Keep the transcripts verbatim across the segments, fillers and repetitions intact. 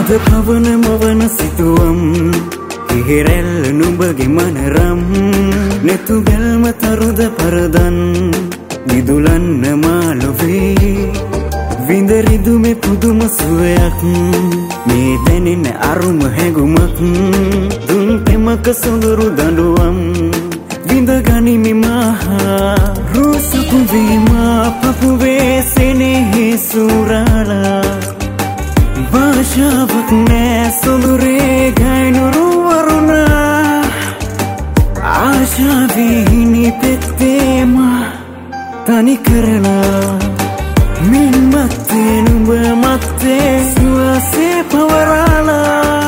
අද පවන මවන සිතුවම් ඉහිරැල්ල නුඹගේ මනරම් නැතු බැල්ම තරුද පරදන් විදුලන්න මාලොවේ විඳ රිදුමේ පුදුම සුවයක් මේ දැනෙන අරුම හැඟුමක් දුන් පෙමක සොඳුරු දඬුවම් විඳ ගනිමි මහා රූසපු වීමා පපුවේ සෙනෙහි සුරාලා භාෂාවක් නෑ සොඳුරේ ගයිනුරු වරුණා ආශාවේ හිනි පෙත්තේම තනි කරලා මින් මත්තේ නුඹ මත්තේ සුවසේ පවරාලා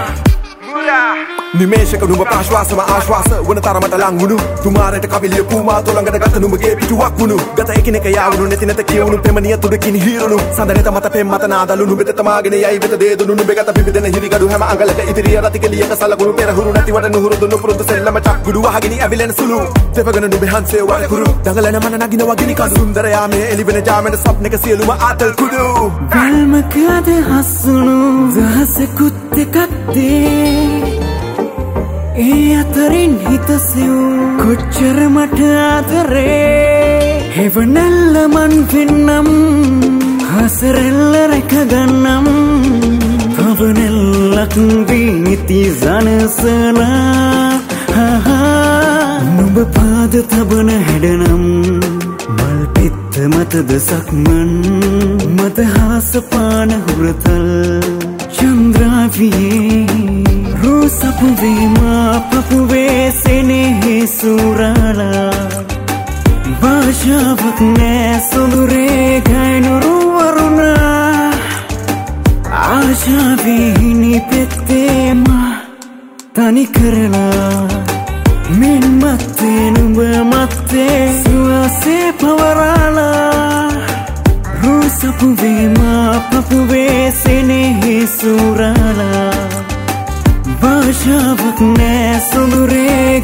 නිමේෂක නුඹ ප්‍රාශ්වාසම ආශ්වාස වන තරමට ලංවුණු තුමාරට කවිලිය පූමා තොළඟට ගත නුඹගේ පිටුවක් වුණු ගත එකිනෙක යාවුණු නැති නැත කියවුණු පෙමනිය තුඩකින් හීරුණු සඳනෙත මත පෙම් මත නාදලු නුඹෙත තමාගෙන යයි වෙත දේදුණු නුඹේ ගත පිබිදෙන හිරිගඩු හැම අඟලක ඉදිරිය රතිකලියක සලකුණු පෙරහුරු නැති වට නුහුරු දුන්නු පුරුදු සෙල්ලම චක්කුඩු වහගෙන ඇවිලෙන සුළු දෙවගන නුඹේ හංසේ වරකුරු දඟලන මන නගිනවා ගිනි කඳු සුන්දර යාමේ එළිවෙන ජාමෙන සප්නක සියලුම ආතල් කුඩු බල්මක අද හස්සුණු දහසකුත් එකක්දේ ඒ අතරින් හිතසිව් කොච්චර මට ආදරේ හෙවනැල්ල මන් පෙන්නම් හසරෙල්ල රැකගන්නම් පවනෙල්ලක් වීනිති සනසලා නුඹ පාද තබන හැඩනම් මල් පිත්ත මතද සක්මන් මත හාස පාන හුරතල් චන්ද්‍රාවියේ රූසපු වීමා පපුවේ සෙනෙහි සුරාලා භාෂාවක් නෑ සොඳුරේ ගයිනුරු වරුණා ආශාවේ හිනි පෙත්තේම තනි කරලා මින් මත්තේ නුඹ මත්තේ සුවසේ පවරාලා රූසපු වීමා පපුවේ සෙනෙහි සුරාලා භාෂාවක් නෑ සොඳුරේ